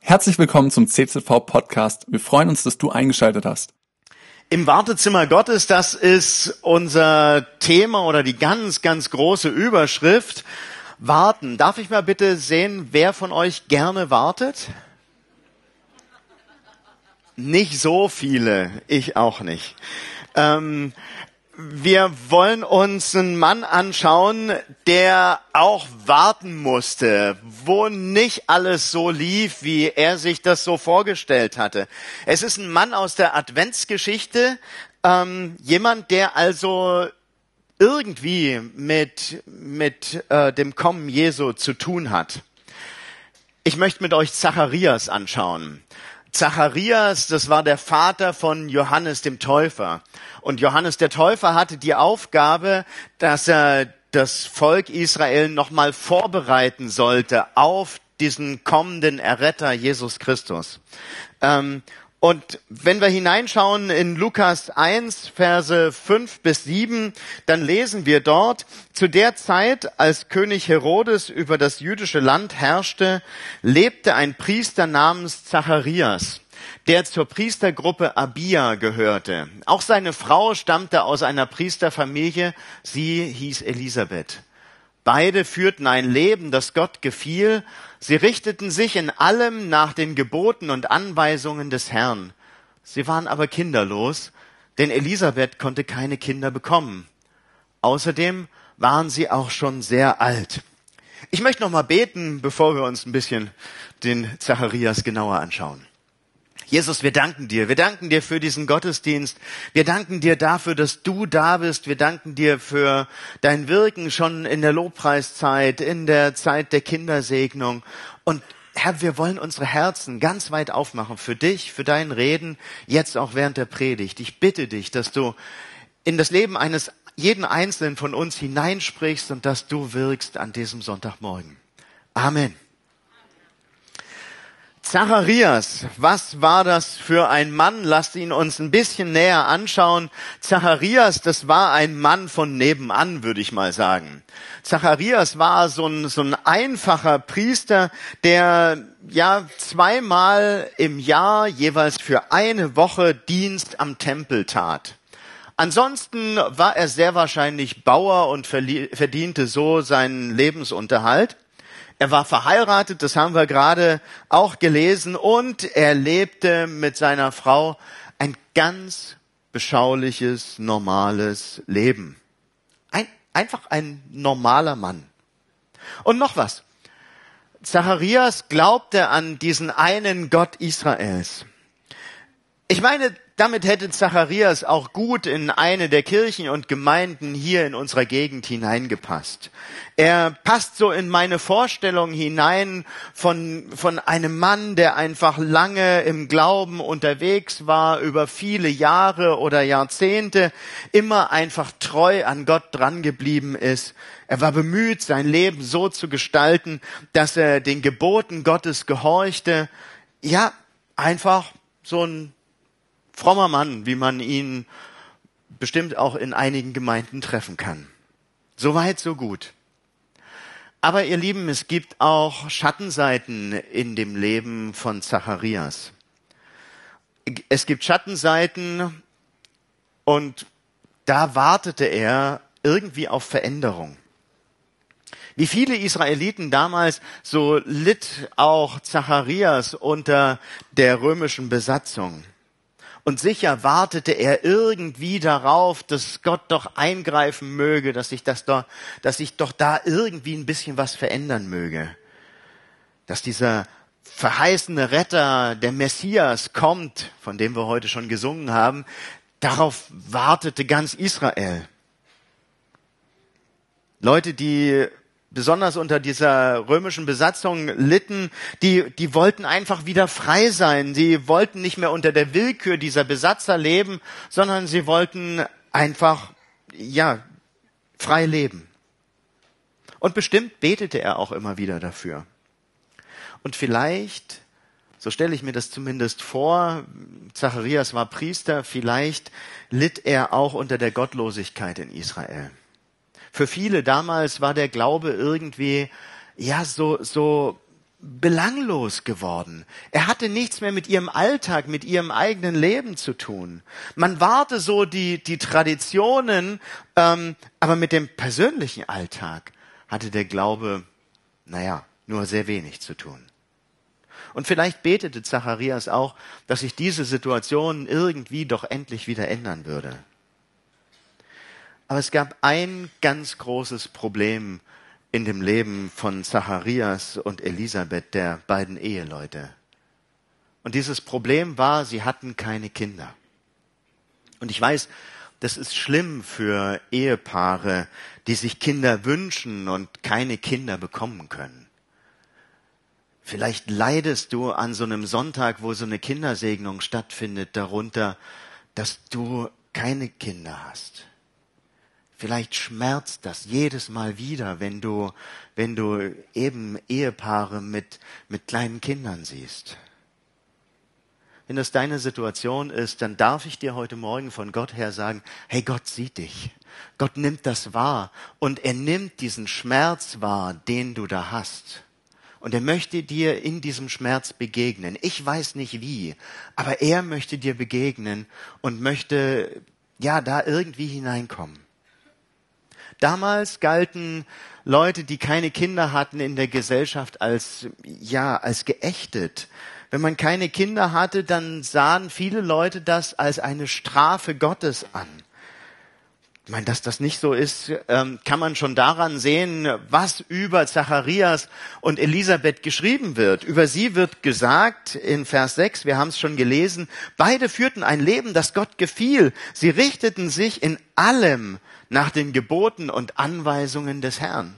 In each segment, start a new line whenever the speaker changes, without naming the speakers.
Herzlich willkommen zum CZV Podcast. Wir freuen uns, dass du eingeschaltet hast.
Im Wartezimmer Gottes, das ist unser Thema oder die ganz, ganz große Überschrift. Warten. Darf ich mal bitte sehen, wer von euch gerne wartet? Nicht so viele, ich auch nicht. Wir wollen uns einen Mann anschauen, der auch warten musste, wo nicht alles so lief, wie er sich das so vorgestellt hatte. Es ist ein Mann aus der Adventsgeschichte, jemand, der also irgendwie mit dem Kommen Jesu zu tun hat. Ich möchte mit euch Zacharias anschauen. Zacharias, das war der Vater von Johannes dem Täufer. Und Johannes der Täufer hatte die Aufgabe, dass er das Volk Israel nochmal vorbereiten sollte auf diesen kommenden Erretter Jesus Christus. Und wenn wir hineinschauen in Lukas 1, Verse 5 bis 7, dann lesen wir dort: Zu der Zeit, als König Herodes über das jüdische Land herrschte, lebte ein Priester namens Zacharias, der zur Priestergruppe Abia gehörte. Auch seine Frau stammte aus einer Priesterfamilie, sie hieß Elisabeth. Beide führten ein Leben, das Gott gefiel. Sie richteten sich in allem nach den Geboten und Anweisungen des Herrn. Sie waren aber kinderlos, denn Elisabeth konnte keine Kinder bekommen. Außerdem waren sie auch schon sehr alt. Ich möchte noch mal beten, bevor wir uns ein bisschen den Zacharias genauer anschauen. Jesus, wir danken dir. Wir danken dir für diesen Gottesdienst. Wir danken dir dafür, dass du da bist. Wir danken dir für dein Wirken schon in der Lobpreiszeit, in der Zeit der Kindersegnung. Und Herr, wir wollen unsere Herzen ganz weit aufmachen für dich, für dein Reden, jetzt auch während der Predigt. Ich bitte dich, dass du in das Leben eines jeden Einzelnen von uns hineinsprichst und dass du wirkst an diesem Sonntagmorgen. Amen. Zacharias, was war das für ein Mann? Lasst ihn uns ein bisschen näher anschauen. Zacharias, das war ein Mann von nebenan, würde ich mal sagen. Zacharias war so ein einfacher Priester, der zweimal im Jahr jeweils für eine Woche Dienst am Tempel tat. Ansonsten war er sehr wahrscheinlich Bauer und verdiente so seinen Lebensunterhalt. Er war verheiratet, das haben wir gerade auch gelesen, und er lebte mit seiner Frau ein ganz beschauliches, normales Leben. Einfach ein normaler Mann. Und noch was. Zacharias glaubte an diesen einen Gott Israels. Ich meine, damit hätte Zacharias auch gut in eine der Kirchen und Gemeinden hier in unserer Gegend hineingepasst. Er passt so in meine Vorstellung hinein von einem Mann, der einfach lange im Glauben unterwegs war, über viele Jahre oder Jahrzehnte, immer einfach treu an Gott dran geblieben ist. Er war bemüht, sein Leben so zu gestalten, dass er den Geboten Gottes gehorchte. Ja, einfach so ein frommer Mann, wie man ihn bestimmt auch in einigen Gemeinden treffen kann. So weit, so gut. Aber ihr Lieben, es gibt auch Schattenseiten in dem Leben von Zacharias. Es gibt Schattenseiten und da wartete er irgendwie auf Veränderung. Wie viele Israeliten damals, so litt auch Zacharias unter der römischen Besatzung. Und sicher wartete er irgendwie darauf, dass Gott doch eingreifen möge, dass sich doch da irgendwie ein bisschen was verändern möge. Dass dieser verheißene Retter, der Messias, kommt, von dem wir heute schon gesungen haben, darauf wartete ganz Israel. Leute, die besonders unter dieser römischen Besatzung litten, die wollten einfach wieder frei sein. Sie wollten nicht mehr unter der Willkür dieser Besatzer leben, sondern sie wollten einfach, frei leben. Und bestimmt betete er auch immer wieder dafür. Und vielleicht, so stelle ich mir das zumindest vor, Zacharias war Priester, vielleicht litt er auch unter der Gottlosigkeit in Israel. Für viele damals war der Glaube irgendwie, so belanglos geworden. Er hatte nichts mehr mit ihrem Alltag, mit ihrem eigenen Leben zu tun. Man wahrte so die Traditionen, aber mit dem persönlichen Alltag hatte der Glaube, nur sehr wenig zu tun. Und vielleicht betete Zacharias auch, dass sich diese Situation irgendwie doch endlich wieder ändern würde. Aber es gab ein ganz großes Problem in dem Leben von Zacharias und Elisabeth, der beiden Eheleute. Und dieses Problem war, sie hatten keine Kinder. Und ich weiß, das ist schlimm für Ehepaare, die sich Kinder wünschen und keine Kinder bekommen können. Vielleicht leidest du an so einem Sonntag, wo so eine Kindersegnung stattfindet, darunter, dass du keine Kinder hast. Vielleicht schmerzt das jedes Mal wieder, wenn du eben Ehepaare mit kleinen Kindern siehst. Wenn das deine Situation ist, dann darf ich dir heute Morgen von Gott her sagen, hey, Gott sieht dich. Gott nimmt das wahr und er nimmt diesen Schmerz wahr, den du da hast. Und er möchte dir in diesem Schmerz begegnen. Ich weiß nicht wie, aber er möchte dir begegnen und möchte, da irgendwie hineinkommen. Damals galten Leute, die keine Kinder hatten, in der Gesellschaft als geächtet. Wenn man keine Kinder hatte, dann sahen viele Leute das als eine Strafe Gottes an. Ich meine, dass das nicht so ist, kann man schon daran sehen, was über Zacharias und Elisabeth geschrieben wird. Über sie wird gesagt in Vers 6, wir haben es schon gelesen, beide führten ein Leben, das Gott gefiel. Sie richteten sich in allem nach den Geboten und Anweisungen des Herrn.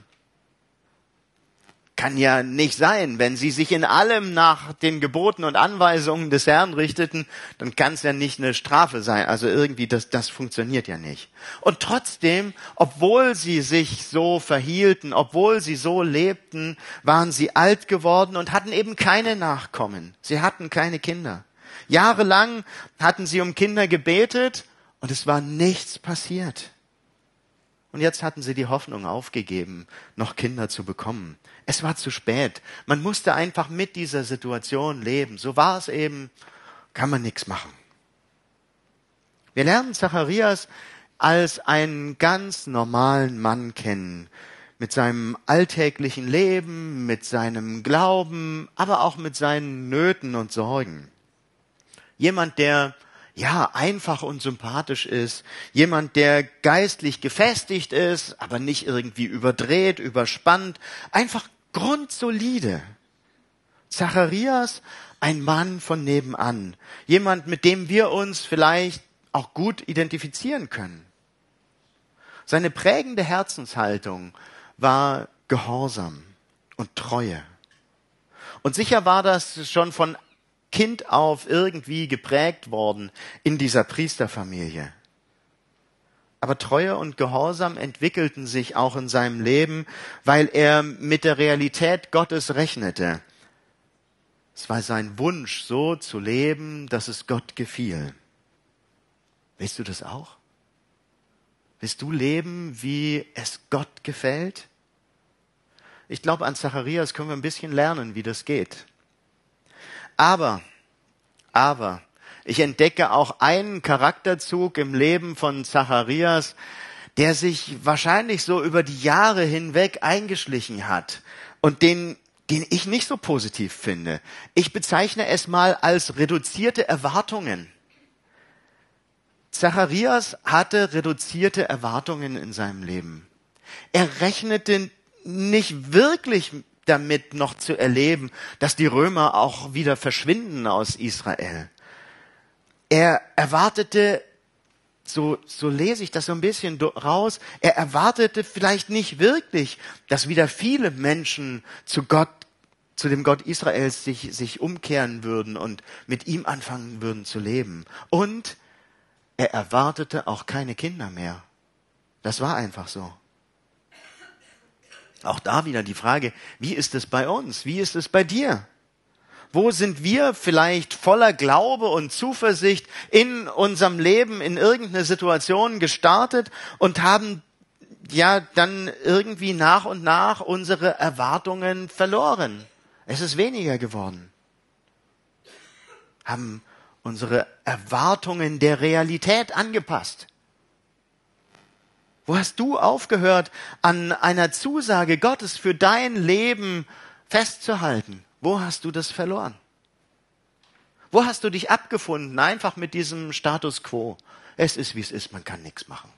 Kann ja nicht sein, wenn sie sich in allem nach den Geboten und Anweisungen des Herrn richteten, dann kann es ja nicht eine Strafe sein. Also irgendwie, das funktioniert ja nicht. Und trotzdem, obwohl sie sich so verhielten, obwohl sie so lebten, waren sie alt geworden und hatten eben keine Nachkommen. Sie hatten keine Kinder. Jahrelang hatten sie um Kinder gebetet und es war nichts passiert. Und jetzt hatten sie die Hoffnung aufgegeben, noch Kinder zu bekommen. Es war zu spät. Man musste einfach mit dieser Situation leben. So war es eben, kann man nichts machen. Wir lernen Zacharias als einen ganz normalen Mann kennen, mit seinem alltäglichen Leben, mit seinem Glauben, aber auch mit seinen Nöten und Sorgen. Jemand, der einfach und sympathisch ist. Jemand, der geistlich gefestigt ist, aber nicht irgendwie überdreht, überspannt. Einfach grundsolide. Zacharias, ein Mann von nebenan. Jemand, mit dem wir uns vielleicht auch gut identifizieren können. Seine prägende Herzenshaltung war Gehorsam und Treue. Und sicher war das schon von Kind auf irgendwie geprägt worden in dieser Priesterfamilie. Aber Treue und Gehorsam entwickelten sich auch in seinem Leben, weil er mit der Realität Gottes rechnete. Es war sein Wunsch, so zu leben, dass es Gott gefiel. Willst du das auch? Willst du leben, wie es Gott gefällt? Ich glaube, an Zacharias können wir ein bisschen lernen, wie das geht. Aber, ich entdecke auch einen Charakterzug im Leben von Zacharias, der sich wahrscheinlich so über die Jahre hinweg eingeschlichen hat und den ich nicht so positiv finde. Ich bezeichne es mal als reduzierte Erwartungen. Zacharias hatte reduzierte Erwartungen in seinem Leben. Er rechnete nicht wirklich damit noch zu erleben, dass die Römer auch wieder verschwinden aus Israel. Er erwartete, so lese ich das so ein bisschen raus, er erwartete vielleicht nicht wirklich, dass wieder viele Menschen zu dem Gott Israels sich umkehren würden und mit ihm anfangen würden zu leben. Und er erwartete auch keine Kinder mehr. Das war einfach so. Auch da wieder die Frage, wie ist es bei uns? Wie ist es bei dir? Wo sind wir vielleicht voller Glaube und Zuversicht in unserem Leben in irgendeine Situation gestartet und haben dann irgendwie nach und nach unsere Erwartungen verloren? Es ist weniger geworden. Haben unsere Erwartungen der Realität angepasst. Wo hast du aufgehört, an einer Zusage Gottes für dein Leben festzuhalten? Wo hast du das verloren? Wo hast du dich abgefunden, einfach mit diesem Status quo? Es ist, wie es ist, man kann nichts machen.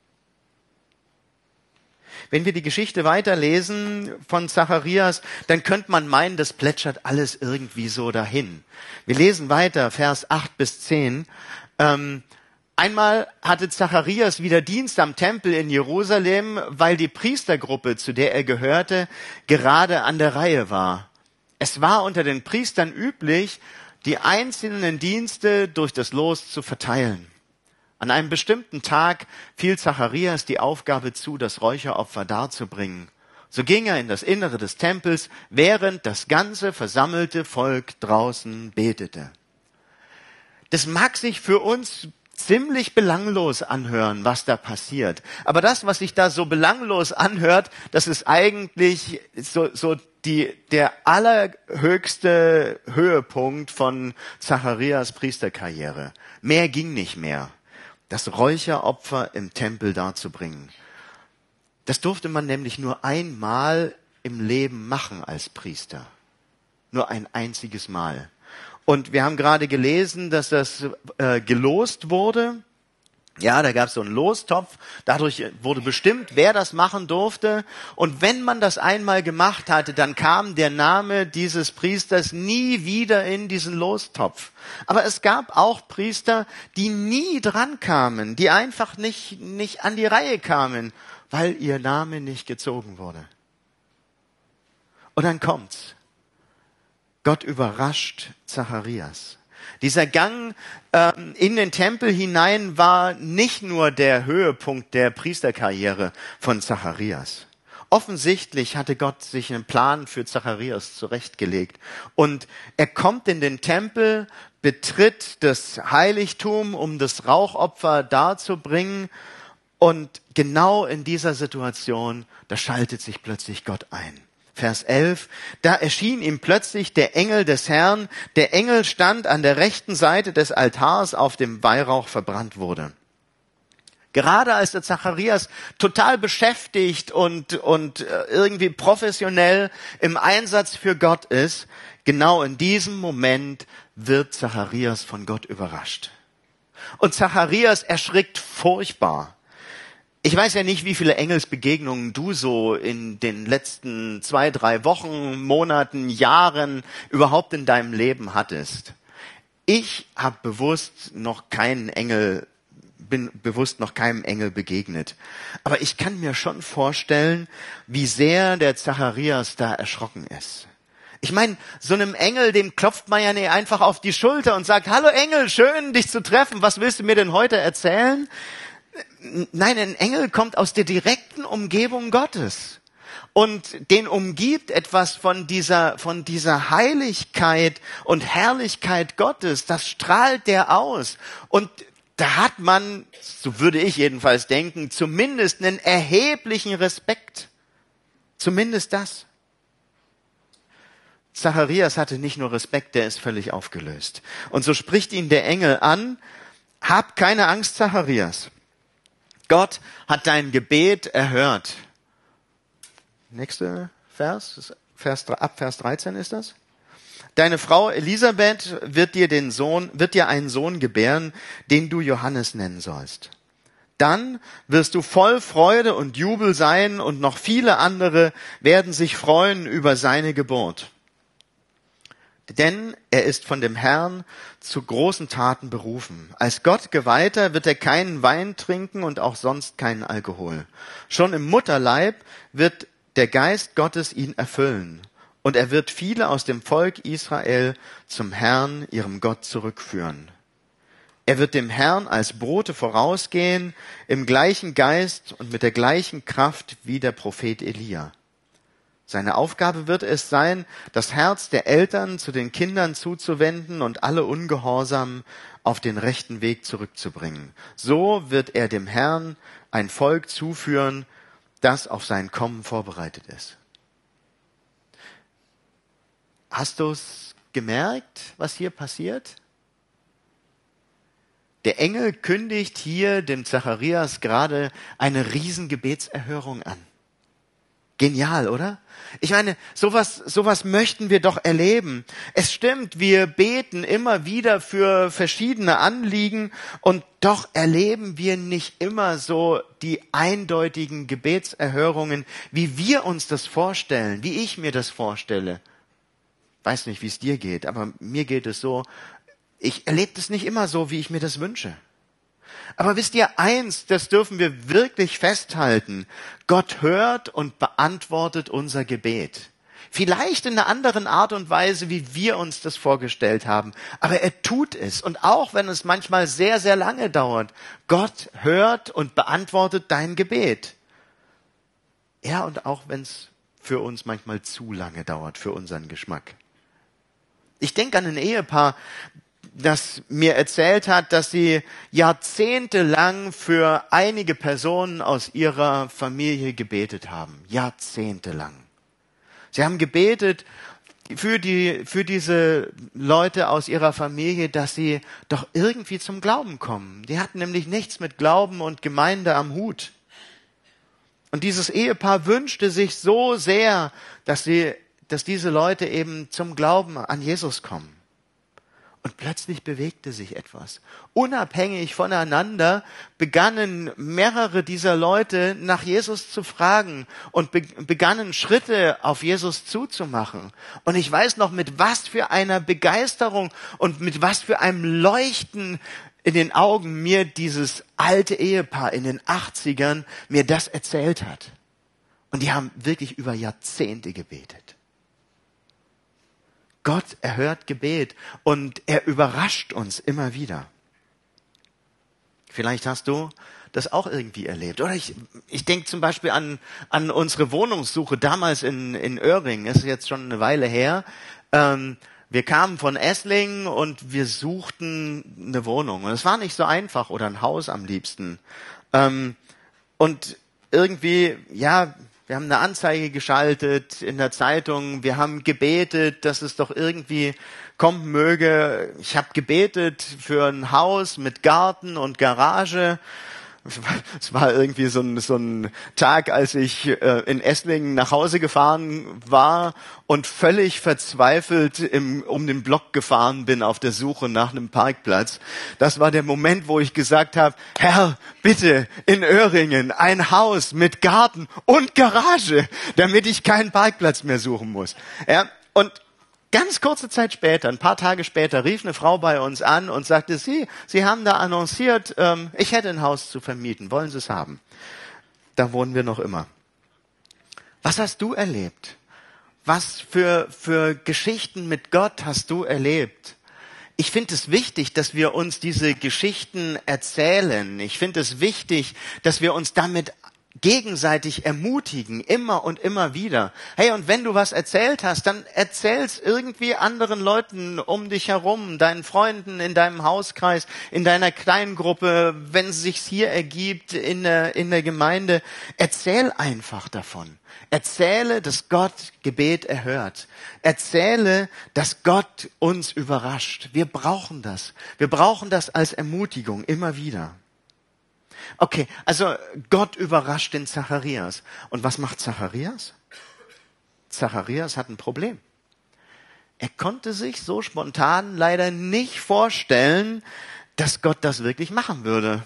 Wenn wir die Geschichte weiterlesen von Zacharias, dann könnte man meinen, das plätschert alles irgendwie so dahin. Wir lesen weiter, Vers 8 bis 10. Einmal hatte Zacharias wieder Dienst am Tempel in Jerusalem, weil die Priestergruppe, zu der er gehörte, gerade an der Reihe war. Es war unter den Priestern üblich, die einzelnen Dienste durch das Los zu verteilen. An einem bestimmten Tag fiel Zacharias die Aufgabe zu, das Räucheropfer darzubringen. So ging er in das Innere des Tempels, während das ganze versammelte Volk draußen betete. Das mag sich für uns ziemlich belanglos anhören, was da passiert. Aber das, was sich da so belanglos anhört, das ist eigentlich so der allerhöchste Höhepunkt von Zacharias Priesterkarriere. Mehr ging nicht mehr. Das Räucheropfer im Tempel darzubringen. Das durfte man nämlich nur einmal im Leben machen als Priester. Nur ein einziges Mal. Und wir haben gerade gelesen, dass das gelost wurde. Ja, da gab es so einen Lostopf. Dadurch wurde bestimmt, wer das machen durfte. Und wenn man das einmal gemacht hatte, dann kam der Name dieses Priesters nie wieder in diesen Lostopf. Aber es gab auch Priester, die nie dran kamen, die einfach nicht an die Reihe kamen, weil ihr Name nicht gezogen wurde. Und dann kommt's. Gott überrascht Zacharias. Dieser Gang in den Tempel hinein war nicht nur der Höhepunkt der Priesterkarriere von Zacharias. Offensichtlich hatte Gott sich einen Plan für Zacharias zurechtgelegt. Und er kommt in den Tempel, betritt das Heiligtum, um das Rauchopfer darzubringen. Und genau in dieser Situation, da schaltet sich plötzlich Gott ein. Vers 11, da erschien ihm plötzlich der Engel des Herrn. Der Engel stand an der rechten Seite des Altars, auf dem Weihrauch verbrannt wurde. Gerade als der Zacharias total beschäftigt und irgendwie professionell im Einsatz für Gott ist, genau in diesem Moment wird Zacharias von Gott überrascht. Und Zacharias erschrickt furchtbar. Ich weiß ja nicht, wie viele Engelsbegegnungen du so in den letzten 2, 3 Wochen, Monaten, Jahren überhaupt in deinem Leben hattest. Ich habe bin bewusst noch keinem Engel begegnet. Aber ich kann mir schon vorstellen, wie sehr der Zacharias da erschrocken ist. Ich meine, so einem Engel, dem klopft man ja nicht einfach auf die Schulter und sagt, hallo Engel, schön dich zu treffen, was willst du mir denn heute erzählen? Nein, ein Engel kommt aus der direkten Umgebung Gottes. Und den umgibt etwas von dieser Heiligkeit und Herrlichkeit Gottes. Das strahlt der aus. Und da hat man, so würde ich jedenfalls denken, zumindest einen erheblichen Respekt. Zumindest das. Zacharias hatte nicht nur Respekt, der ist völlig aufgelöst. Und so spricht ihn der Engel an, hab keine Angst, Zacharias. Gott hat dein Gebet erhört. Nächster Vers, ab Vers 13 ist das. Deine Frau Elisabeth wird dir einen Sohn gebären, den du Johannes nennen sollst. Dann wirst du voll Freude und Jubel sein und noch viele andere werden sich freuen über seine Geburt. Denn er ist von dem Herrn zu großen Taten berufen. Als Gottgeweihter wird er keinen Wein trinken und auch sonst keinen Alkohol. Schon im Mutterleib wird der Geist Gottes ihn erfüllen. Und er wird viele aus dem Volk Israel zum Herrn, ihrem Gott, zurückführen. Er wird dem Herrn als Bote vorausgehen, im gleichen Geist und mit der gleichen Kraft wie der Prophet Elia. Seine Aufgabe wird es sein, das Herz der Eltern zu den Kindern zuzuwenden und alle Ungehorsamen auf den rechten Weg zurückzubringen. So wird er dem Herrn ein Volk zuführen, das auf sein Kommen vorbereitet ist. Hast du es gemerkt, was hier passiert? Der Engel kündigt hier dem Zacharias gerade eine Riesengebetserhörung an. Genial, oder? Ich meine, sowas möchten wir doch erleben. Es stimmt, wir beten immer wieder für verschiedene Anliegen und doch erleben wir nicht immer so die eindeutigen Gebetserhörungen, wie wir uns das vorstellen, wie ich mir das vorstelle. Weiß nicht, wie es dir geht, aber mir geht es so. Ich erlebe das nicht immer so, wie ich mir das wünsche. Aber wisst ihr, eins, das dürfen wir wirklich festhalten. Gott hört und beantwortet unser Gebet. Vielleicht in einer anderen Art und Weise, wie wir uns das vorgestellt haben. Aber er tut es. Und auch wenn es manchmal sehr, sehr lange dauert, Gott hört und beantwortet dein Gebet. Ja, und auch wenn es für uns manchmal zu lange dauert, für unseren Geschmack. Ich denke an ein Ehepaar, das mir erzählt hat, dass sie jahrzehntelang für einige Personen aus ihrer Familie gebetet haben. Jahrzehntelang. Sie haben gebetet für diese Leute aus ihrer Familie, dass sie doch irgendwie zum Glauben kommen. Die hatten nämlich nichts mit Glauben und Gemeinde am Hut. Und dieses Ehepaar wünschte sich so sehr, dass diese Leute eben zum Glauben an Jesus kommen. Und plötzlich bewegte sich etwas. Unabhängig voneinander begannen mehrere dieser Leute nach Jesus zu fragen und begannen Schritte auf Jesus zuzumachen. Und ich weiß noch, mit was für einer Begeisterung und mit was für einem Leuchten in den Augen mir dieses alte Ehepaar in den 80ern mir das erzählt hat. Und die haben wirklich über Jahrzehnte gebetet. Gott erhört Gebet und er überrascht uns immer wieder. Vielleicht hast du das auch irgendwie erlebt. Oder ich denke zum Beispiel an unsere Wohnungssuche damals in Öhring. Das ist jetzt schon eine Weile her. Wir kamen von Esslingen und wir suchten eine Wohnung. Und es war nicht so einfach oder ein Haus am liebsten. Und irgendwie, ja, wir haben eine Anzeige geschaltet in der Zeitung. Wir haben gebetet, dass es doch irgendwie kommen möge. Ich habe gebetet für ein Haus mit Garten und Garage. Es war irgendwie so ein Tag, als ich in Esslingen nach Hause gefahren war und völlig verzweifelt um den Block gefahren bin auf der Suche nach einem Parkplatz. Das war der Moment, wo ich gesagt habe, Herr, bitte in Öhringen ein Haus mit Garten und Garage, damit ich keinen Parkplatz mehr suchen muss. Ja, und ganz kurze Zeit später, ein paar Tage später, rief eine Frau bei uns an und sagte, Sie haben da annonciert, ich hätte ein Haus zu vermieten. Wollen Sie es haben? Da wohnen wir noch immer. Was hast du erlebt? Was für Geschichten mit Gott hast du erlebt? Ich finde es wichtig, dass wir uns diese Geschichten erzählen. Ich finde es wichtig, dass wir uns damit gegenseitig ermutigen, immer und immer wieder. Hey, und wenn du was erzählt hast, dann erzähl's irgendwie anderen Leuten um dich herum, deinen Freunden in deinem Hauskreis, in deiner Kleingruppe, wenn es sich hier ergibt in der Gemeinde. Erzähl einfach davon. Erzähle, dass Gott Gebet erhört. Erzähle, dass Gott uns überrascht. Wir brauchen das. Wir brauchen das als Ermutigung immer wieder. Okay, also Gott überrascht den Zacharias. Und was macht Zacharias? Zacharias hat ein Problem. Er konnte sich so spontan leider nicht vorstellen, dass Gott das wirklich machen würde.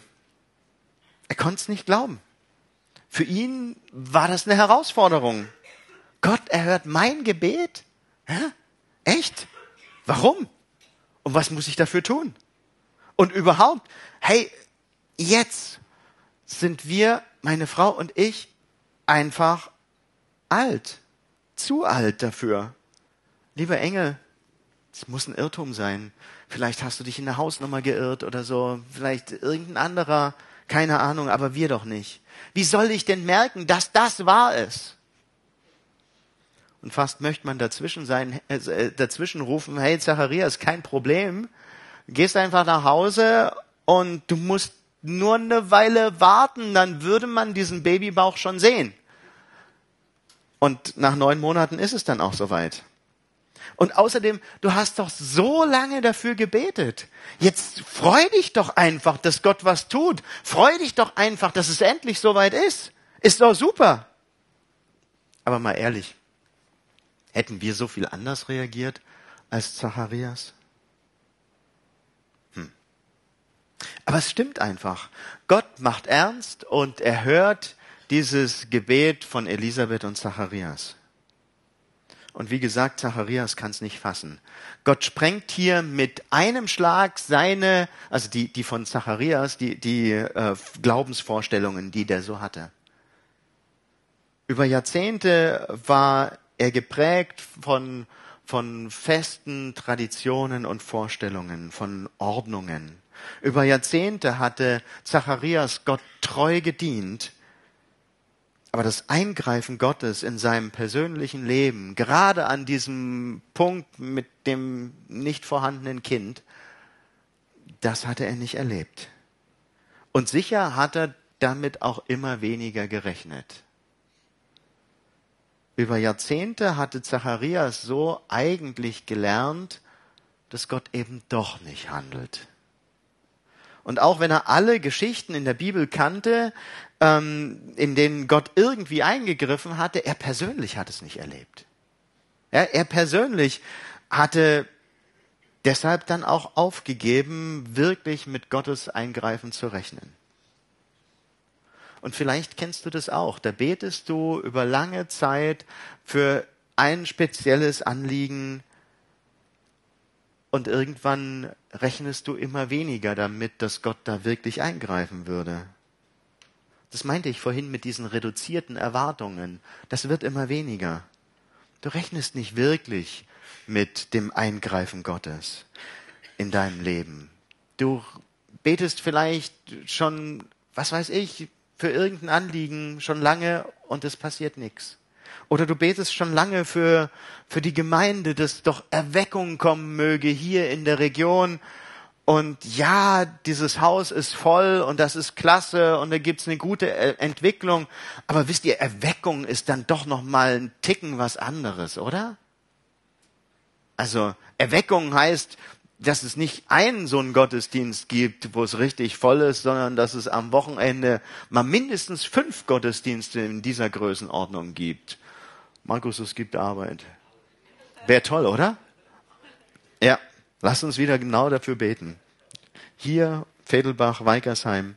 Er konnte es nicht glauben. Für ihn war das eine Herausforderung. Gott erhört mein Gebet? Hä? Echt? Warum? Und was muss ich dafür tun? Und überhaupt, hey, jetzt sind wir, meine Frau und ich, einfach alt. Zu alt dafür. Lieber Engel, es muss ein Irrtum sein. Vielleicht hast du dich in der Hausnummer geirrt oder so. Vielleicht irgendein anderer. Keine Ahnung, aber wir doch nicht. Wie soll ich denn merken, dass das wahr ist? Und fast möchte man dazwischen rufen, hey Zacharias, kein Problem. Du gehst einfach nach Hause und du musst nur eine Weile warten, dann würde man diesen Babybauch schon sehen. Und nach 9 Monaten ist es dann auch soweit. Und außerdem, du hast doch so lange dafür gebetet. Jetzt freu dich doch einfach, dass Gott was tut. Freu dich doch einfach, dass es endlich soweit ist. Ist doch super. Aber mal ehrlich, hätten wir so viel anders reagiert als Zacharias? Aber es stimmt einfach. Gott macht ernst und er hört dieses Gebet von Elisabeth und Zacharias. Und wie gesagt, Zacharias kann es nicht fassen. Gott sprengt hier mit einem Schlag die von Zacharias, die Glaubensvorstellungen, die der so hatte. Über Jahrzehnte war er geprägt von festen Traditionen und Vorstellungen, von Ordnungen. Über Jahrzehnte hatte Zacharias Gott treu gedient. Aber das Eingreifen Gottes in seinem persönlichen Leben, gerade an diesem Punkt mit dem nicht vorhandenen Kind, das hatte er nicht erlebt. Und sicher hat er damit auch immer weniger gerechnet. Über Jahrzehnte hatte Zacharias so eigentlich gelernt, dass Gott eben doch nicht handelt. Und auch wenn er alle Geschichten in der Bibel kannte, in denen Gott irgendwie eingegriffen hatte, er persönlich hat es nicht erlebt. Ja, er persönlich hatte deshalb dann auch aufgegeben, wirklich mit Gottes Eingreifen zu rechnen. Und vielleicht kennst du das auch. Da betest du über lange Zeit für ein spezielles Anliegen und irgendwann rechnest du immer weniger damit, dass Gott da wirklich eingreifen würde. Das meinte ich vorhin mit diesen reduzierten Erwartungen. Das wird immer weniger. Du rechnest nicht wirklich mit dem Eingreifen Gottes in deinem Leben. Du betest vielleicht schon, was weiß ich, für irgendein Anliegen schon lange und es passiert nichts. Oder du betest schon lange für die Gemeinde, dass doch Erweckung kommen möge hier in der Region. Und ja, dieses Haus ist voll und das ist klasse und da gibt's eine gute Entwicklung. Aber wisst ihr, Erweckung ist dann doch noch mal ein Ticken was anderes, oder? Also Erweckung heißt, dass es nicht einen so einen Gottesdienst gibt, wo es richtig voll ist, sondern dass es am Wochenende mal mindestens 5 Gottesdienste in dieser Größenordnung gibt. Markus, es gibt Arbeit. Wäre toll, oder? Ja. Lass uns wieder genau dafür beten. Hier, Vedelbach, Weikersheim.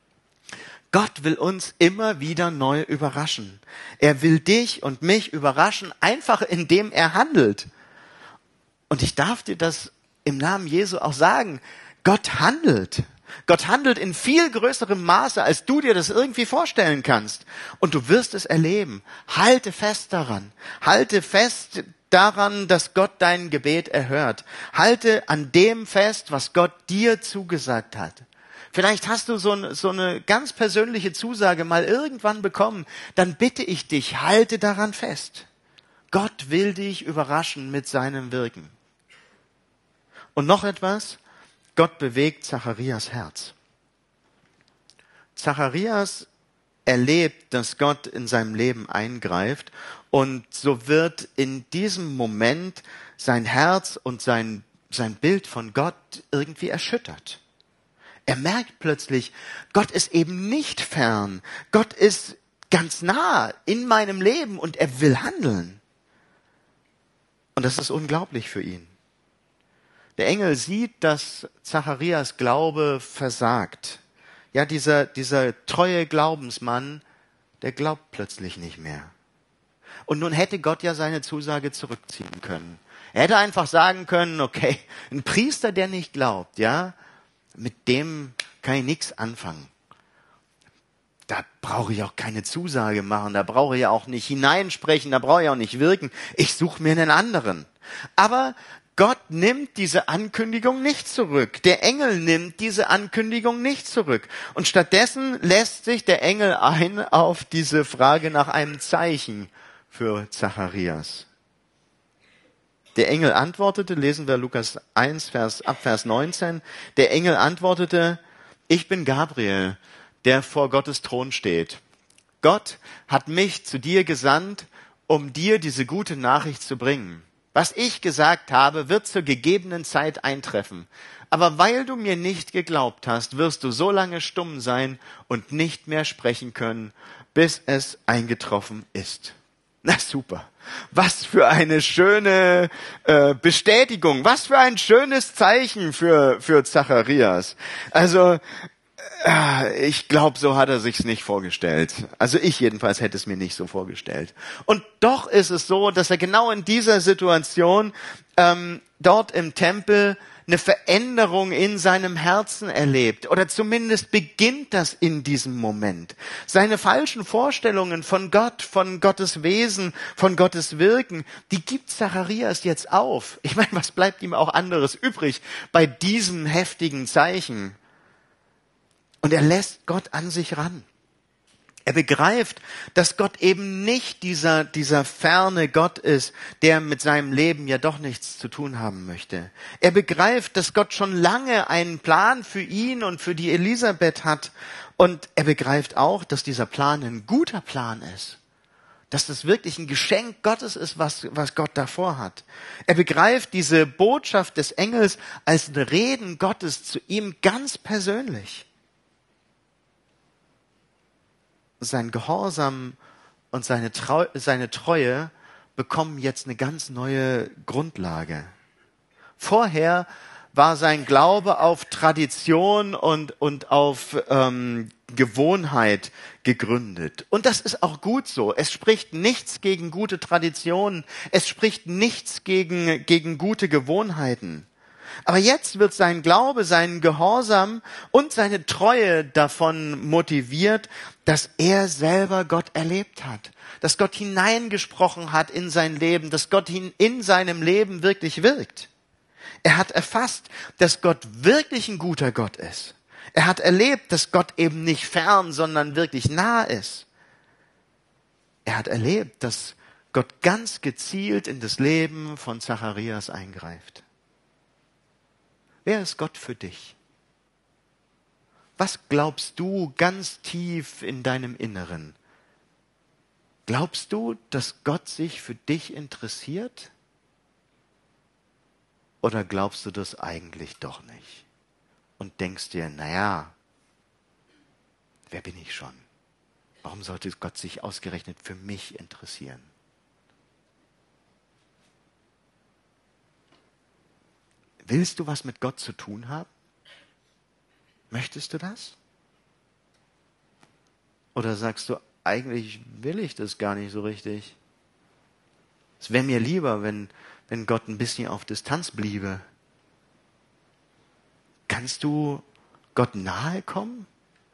Gott will uns immer wieder neu überraschen. Er will dich und mich überraschen, einfach indem er handelt. Und ich darf dir das im Namen Jesu auch sagen. Gott handelt. Gott handelt in viel größerem Maße, als du dir das irgendwie vorstellen kannst. Und du wirst es erleben. Halte fest daran. Halte fest daran, dass Gott dein Gebet erhört. Halte an dem fest, was Gott dir zugesagt hat. Vielleicht hast du so eine ganz persönliche Zusage mal irgendwann bekommen. Dann bitte ich dich, halte daran fest. Gott will dich überraschen mit seinem Wirken. Und noch etwas. Gott bewegt Zacharias Herz. Zacharias erlebt, dass Gott in seinem Leben eingreift und so wird in diesem Moment sein Herz und sein Bild von Gott irgendwie erschüttert. Er merkt plötzlich, Gott ist eben nicht fern. Gott ist ganz nah in meinem Leben und er will handeln. Und das ist unglaublich für ihn. Der Engel sieht, dass Zacharias Glaube versagt. Ja, dieser treue Glaubensmann, der glaubt plötzlich nicht mehr. Und nun hätte Gott ja seine Zusage zurückziehen können. Er hätte einfach sagen können, okay, ein Priester, der nicht glaubt, ja, mit dem kann ich nichts anfangen. Da brauche ich auch keine Zusage machen, da brauche ich auch nicht hineinsprechen, da brauche ich auch nicht wirken. Ich suche mir einen anderen. Aber Gott nimmt diese Ankündigung nicht zurück. Der Engel nimmt diese Ankündigung nicht zurück. Und stattdessen lässt sich der Engel ein auf diese Frage nach einem Zeichen für Zacharias. Der Engel antwortete, lesen wir Lukas 1, ab Vers 19. Der Engel antwortete, ich bin Gabriel, der vor Gottes Thron steht. Gott hat mich zu dir gesandt, um dir diese gute Nachricht zu bringen. Was ich gesagt habe, wird zur gegebenen Zeit eintreffen. Aber weil du mir nicht geglaubt hast, wirst du so lange stumm sein und nicht mehr sprechen können, bis es eingetroffen ist. Na super. Was für eine schöne Bestätigung. Was für ein schönes Zeichen für Zacharias. Also, ich glaube, so hat er sich's nicht vorgestellt. Also ich jedenfalls hätte es mir nicht so vorgestellt. Und doch ist es so, dass er genau in dieser Situation dort im Tempel eine Veränderung in seinem Herzen erlebt. Oder zumindest beginnt das in diesem Moment. Seine falschen Vorstellungen von Gott, von Gottes Wesen, von Gottes Wirken, die gibt Zacharias jetzt auf. Ich meine, was bleibt ihm auch anderes übrig bei diesem heftigen Zeichen? Und er lässt Gott an sich ran. Er begreift, dass Gott eben nicht dieser ferne Gott ist, der mit seinem Leben ja doch nichts zu tun haben möchte. Er begreift, dass Gott schon lange einen Plan für ihn und für die Elisabeth hat. Und er begreift auch, dass dieser Plan ein guter Plan ist. Dass das wirklich ein Geschenk Gottes ist, was Gott davor hat. Er begreift diese Botschaft des Engels als ein Reden Gottes zu ihm ganz persönlich. Sein Gehorsam und seine Treue bekommen jetzt eine ganz neue Grundlage. Vorher war sein Glaube auf Tradition und auf Gewohnheit gegründet. Und das ist auch gut so. Es spricht nichts gegen gute Traditionen. Es spricht nichts gegen gute Gewohnheiten. Aber jetzt wird sein Glaube, sein Gehorsam und seine Treue davon motiviert, dass er selber Gott erlebt hat, dass Gott hineingesprochen hat in sein Leben, dass Gott in seinem Leben wirklich wirkt. Er hat erfasst, dass Gott wirklich ein guter Gott ist. Er hat erlebt, dass Gott eben nicht fern, sondern wirklich nah ist. Er hat erlebt, dass Gott ganz gezielt in das Leben von Zacharias eingreift. Wer ist Gott für dich? Was glaubst du ganz tief in deinem Inneren? Glaubst du, dass Gott sich für dich interessiert? Oder glaubst du das eigentlich doch nicht? Und denkst dir, naja, wer bin ich schon? Warum sollte Gott sich ausgerechnet für mich interessieren? Willst du was mit Gott zu tun haben? Möchtest du das? Oder sagst du, eigentlich will ich das gar nicht so richtig? Es wäre mir lieber, wenn Gott ein bisschen auf Distanz bliebe. Kannst du Gott nahe kommen?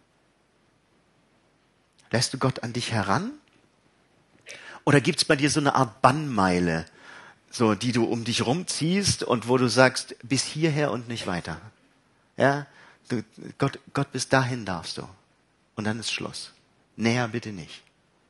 Lässt du Gott an dich heran? Oder gibt es bei dir so eine Art Bannmeile, so die du um dich rumziehst und wo du sagst, bis hierher und nicht weiter? Ja, Gott, bis dahin darfst du. Und dann ist Schluss. Näher bitte nicht.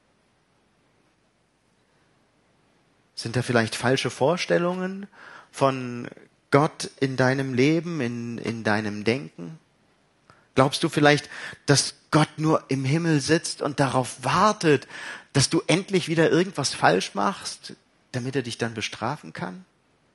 Sind da vielleicht falsche Vorstellungen von Gott in deinem Leben, in deinem Denken? Glaubst du vielleicht, dass Gott nur im Himmel sitzt und darauf wartet, dass du endlich wieder irgendwas falsch machst, damit er dich dann bestrafen kann?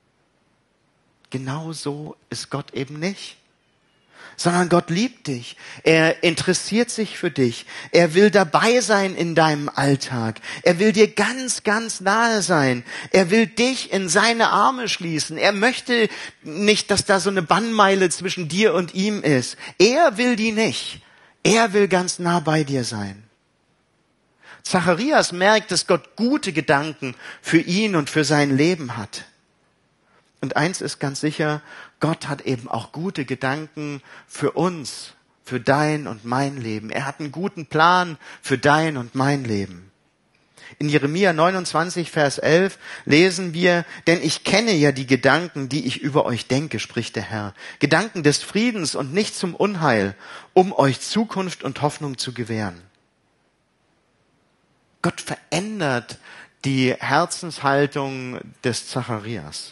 Genau so ist Gott eben nicht. Sondern Gott liebt dich. Er interessiert sich für dich. Er will dabei sein in deinem Alltag. Er will dir ganz, ganz nahe sein. Er will dich in seine Arme schließen. Er möchte nicht, dass da so eine Bannmeile zwischen dir und ihm ist. Er will die nicht. Er will ganz nah bei dir sein. Zacharias merkt, dass Gott gute Gedanken für ihn und für sein Leben hat. Und eins ist ganz sicher, Gott hat eben auch gute Gedanken für uns, für dein und mein Leben. Er hat einen guten Plan für dein und mein Leben. In Jeremia 29, Vers 11 lesen wir, denn ich kenne ja die Gedanken, die ich über euch denke, spricht der Herr. Gedanken des Friedens und nicht zum Unheil, um euch Zukunft und Hoffnung zu gewähren. Gott verändert die Herzenshaltung des Zacharias.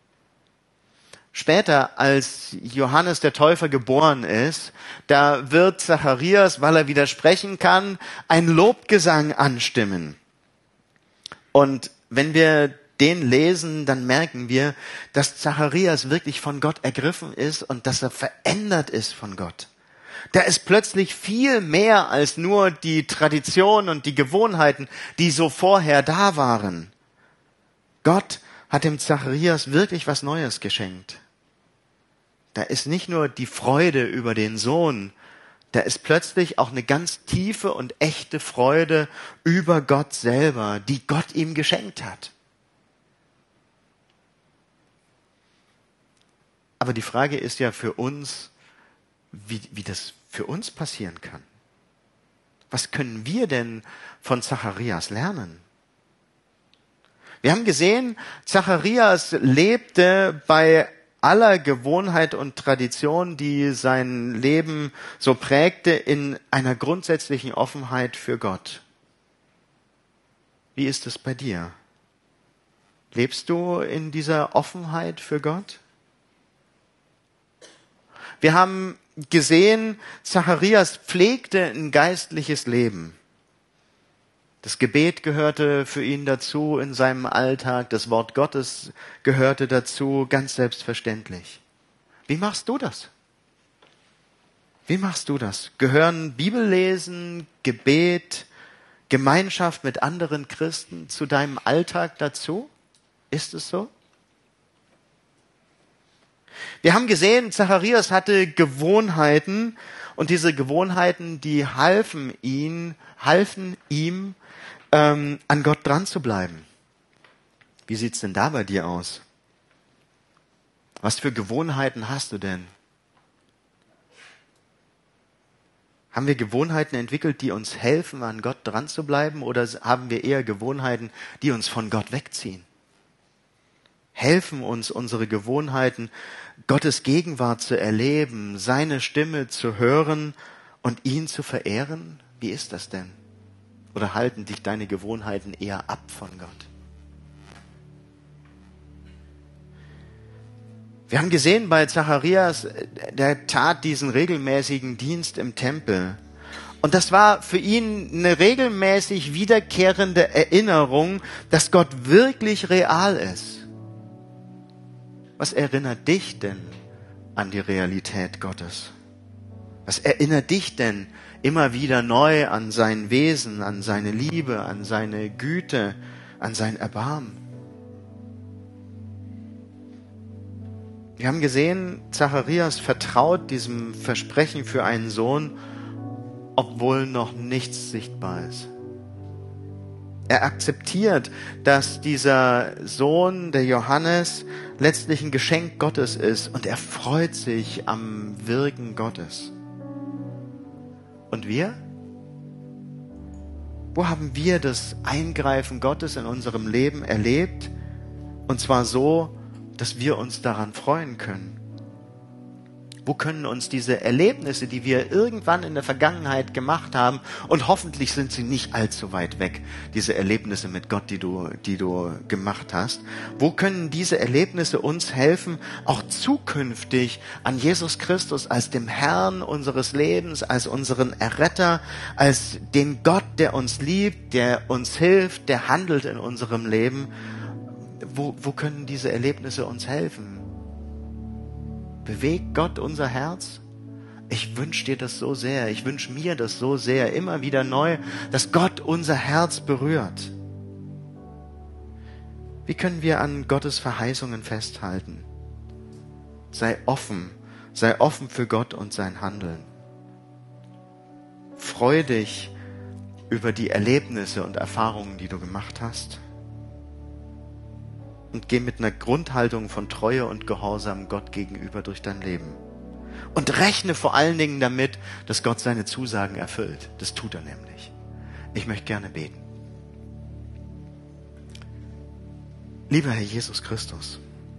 Später, als Johannes der Täufer geboren ist, da wird Zacharias, weil er widersprechen kann, einen Lobgesang anstimmen. Und wenn wir den lesen, dann merken wir, dass Zacharias wirklich von Gott ergriffen ist und dass er verändert ist von Gott. Da ist plötzlich viel mehr als nur die Tradition und die Gewohnheiten, die so vorher da waren. Gott hat dem Zacharias wirklich was Neues geschenkt. Da ist nicht nur die Freude über den Sohn, da ist plötzlich auch eine ganz tiefe und echte Freude über Gott selber, die Gott ihm geschenkt hat. Aber die Frage ist ja für uns, wie das für uns passieren kann. Was können wir denn von Zacharias lernen? Wir haben gesehen, Zacharias lebte bei aller Gewohnheit und Tradition, die sein Leben so prägte, in einer grundsätzlichen Offenheit für Gott. Wie ist es bei dir? Lebst du in dieser Offenheit für Gott? Wir haben gesehen, Zacharias pflegte ein geistliches Leben. Das Gebet gehörte für ihn dazu in seinem Alltag, das Wort Gottes gehörte dazu, ganz selbstverständlich. Wie machst du das? Wie machst du das? Gehören Bibellesen, Gebet, Gemeinschaft mit anderen Christen zu deinem Alltag dazu? Ist es so? Wir haben gesehen, Zacharias hatte Gewohnheiten und diese Gewohnheiten, die halfen ihm, an Gott dran zu bleiben. Wie sieht's denn da bei dir aus? Was für Gewohnheiten hast du denn? Haben wir Gewohnheiten entwickelt, die uns helfen, an Gott dran zu bleiben, oder haben wir eher Gewohnheiten, die uns von Gott wegziehen? Helfen uns unsere Gewohnheiten, Gottes Gegenwart zu erleben, seine Stimme zu hören und ihn zu verehren? Wie ist das denn? Oder halten dich deine Gewohnheiten eher ab von Gott? Wir haben gesehen bei Zacharias, der tat diesen regelmäßigen Dienst im Tempel. Und das war für ihn eine regelmäßig wiederkehrende Erinnerung, dass Gott wirklich real ist. Was erinnert dich denn an die Realität Gottes? Was erinnert dich denn immer wieder neu an sein Wesen, an seine Liebe, an seine Güte, an sein Erbarmen? Wir haben gesehen, Zacharias vertraut diesem Versprechen für einen Sohn, obwohl noch nichts sichtbar ist. Er akzeptiert, dass dieser Sohn, der Johannes, letztlich ein Geschenk Gottes ist und er freut sich am Wirken Gottes. Und wir? Wo haben wir das Eingreifen Gottes in unserem Leben erlebt? Und zwar so, dass wir uns daran freuen können. Wo können uns diese Erlebnisse, die wir irgendwann in der Vergangenheit gemacht haben, und hoffentlich sind sie nicht allzu weit weg, diese Erlebnisse mit Gott, die du gemacht hast, wo können diese Erlebnisse uns helfen, auch zukünftig an Jesus Christus als dem Herrn unseres Lebens, als unseren Erretter, als den Gott, der uns liebt, der uns hilft, der handelt in unserem Leben, wo können diese Erlebnisse uns helfen? Bewegt Gott unser Herz? Ich wünsche dir das so sehr, ich wünsche mir das so sehr, immer wieder neu, dass Gott unser Herz berührt. Wie können wir an Gottes Verheißungen festhalten? Sei offen für Gott und sein Handeln. Freu dich über die Erlebnisse und Erfahrungen, die du gemacht hast. Und geh mit einer Grundhaltung von Treue und Gehorsam Gott gegenüber durch dein Leben. Und rechne vor allen Dingen damit, dass Gott seine Zusagen erfüllt. Das tut er nämlich. Ich möchte gerne beten. Lieber Herr Jesus Christus,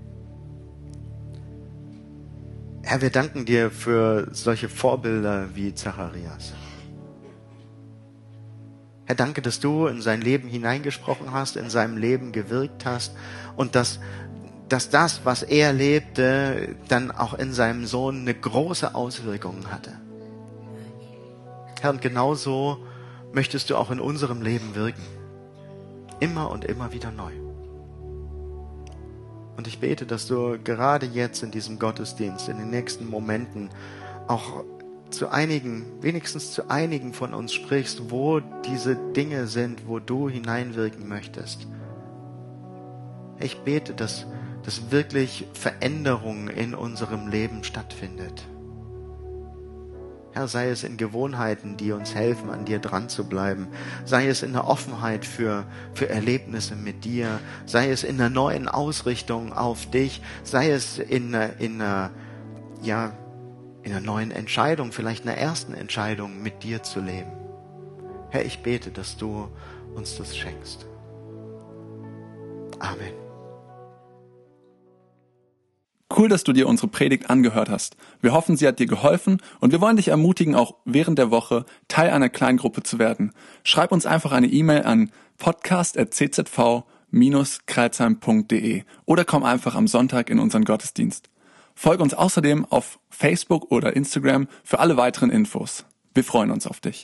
Herr, wir danken dir für solche Vorbilder wie Zacharias. Herr, danke, dass du in sein Leben hineingesprochen hast, in seinem Leben gewirkt hast und dass das, was er lebte, dann auch in seinem Sohn eine große Auswirkung hatte. Herr, und genauso möchtest du auch in unserem Leben wirken. Immer und immer wieder neu. Und ich bete, dass du gerade jetzt in diesem Gottesdienst, in den nächsten Momenten auch wenigstens zu einigen von uns sprichst, wo diese Dinge sind, wo du hineinwirken möchtest. Ich bete, dass wirklich Veränderung in unserem Leben stattfindet. Herr, sei es in Gewohnheiten, die uns helfen, an dir dran zu bleiben, sei es in der Offenheit für Erlebnisse mit dir, sei es in einer neuen Ausrichtung auf dich, sei es in einer neuen Entscheidung, vielleicht einer ersten Entscheidung, mit dir zu leben. Herr, ich bete, dass du uns das schenkst. Amen.
Cool, dass du dir unsere Predigt angehört hast. Wir hoffen, sie hat dir geholfen und wir wollen dich ermutigen, auch während der Woche Teil einer Kleingruppe zu werden. Schreib uns einfach eine E-Mail an podcast@czv-kreilsheim.de oder komm einfach am Sonntag in unseren Gottesdienst. Folge uns außerdem auf Facebook oder Instagram für alle weiteren Infos. Wir freuen uns auf dich.